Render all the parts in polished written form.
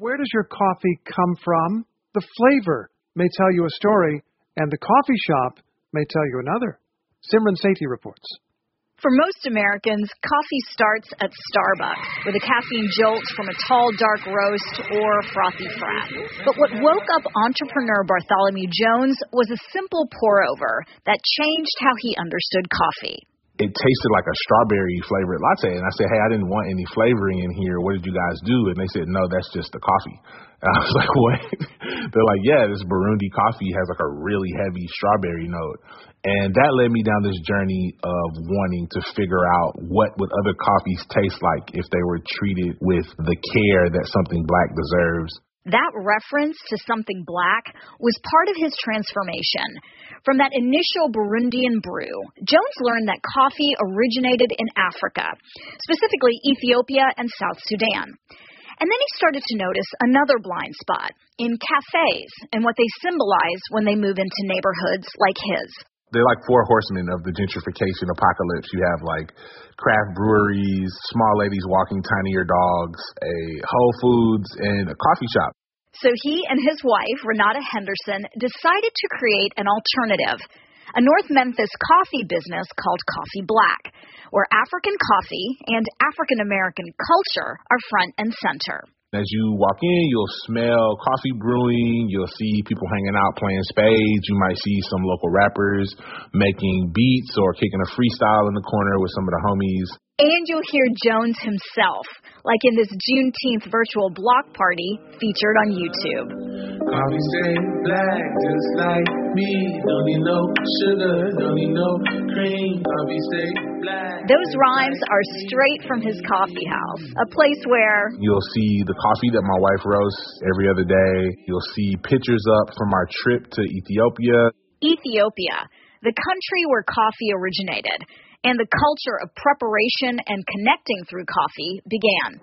Where does your coffee come from? The flavor may tell you a story, and the coffee shop may tell you another. Simran Sethi reports. For most Americans, coffee starts at Starbucks with a caffeine jolt from a tall, dark roast or frothy frap. But what woke up entrepreneur Bartholomew Jones was a simple pour-over that changed how he understood coffee. It tasted like a strawberry flavored latte. And I said, hey, I didn't want any flavoring in here. What did you guys do? And they said, no, that's just the coffee. And I was like, what? They're like, yeah, this Burundi coffee has like a really heavy strawberry note. And that led me down this journey of wanting to figure out what would other coffees taste like if they were treated with the care that something black deserves. That reference to something black was part of his transformation. From that initial Burundian brew, Jones learned that coffee originated in Africa, specifically Ethiopia and South Sudan. And then he started to notice another blind spot in cafes and what they symbolize when they move into neighborhoods like his. They're like four horsemen of the gentrification apocalypse. You have like craft breweries, small ladies walking tinier dogs, a Whole Foods, and a coffee shop. So he and his wife, Renata Henderson, decided to create an alternative, a North Memphis coffee business called Coffee Black, where African coffee and African American culture are front and center. As you walk in, you'll smell coffee brewing. You'll see people hanging out playing spades. You might see some local rappers making beats or kicking a freestyle in the corner with some of the homies. And you'll hear Jones himself, like in this Juneteenth virtual block party featured on YouTube. Coffee stay black just like me. Don't need no sugar, don't need no cream. Coffee stay black. Those rhymes are straight from his coffee house, a place where you'll see the coffee that my wife roasts every other day. You'll see pictures up from our trip to Ethiopia. Ethiopia, the country where coffee originated, and the culture of preparation and connecting through coffee began.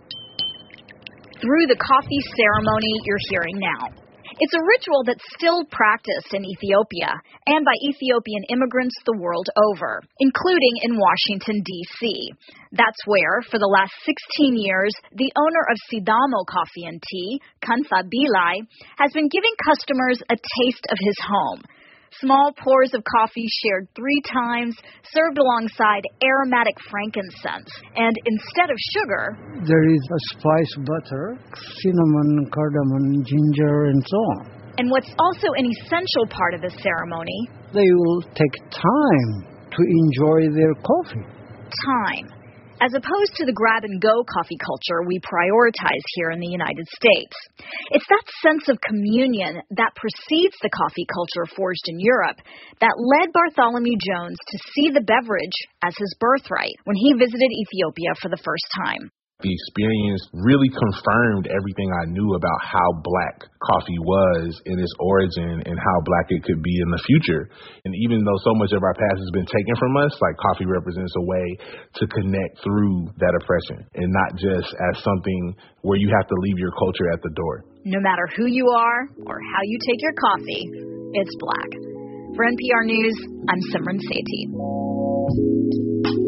Through the coffee ceremony you're hearing now. It's a ritual that's still practiced in Ethiopia and by Ethiopian immigrants the world over, including in Washington, D.C. That's where, for the last 16 years, the owner of Sidamo Coffee and Tea, Kanfa Bilai, has been giving customers a taste of his home. Small pours of coffee shared 3 times, served alongside aromatic frankincense. And instead of sugar, there is a spice butter, cinnamon, cardamom, ginger, and so on. And what's also an essential part of the ceremony, they will take time to enjoy their coffee. Time. As opposed to the grab-and-go coffee culture we prioritize here in the United States. It's that sense of communion that precedes the coffee culture forged in Europe that led Bartholomew Jones to see the beverage as his birthright when he visited Ethiopia for the first time. The experience really confirmed everything I knew about how black coffee was in its origin and how black it could be in the future. And even though so much of our past has been taken from us, like coffee represents a way to connect through that oppression and not just as something where you have to leave your culture at the door. No matter who you are or how you take your coffee, it's black. For NPR News, I'm Simran Sethi.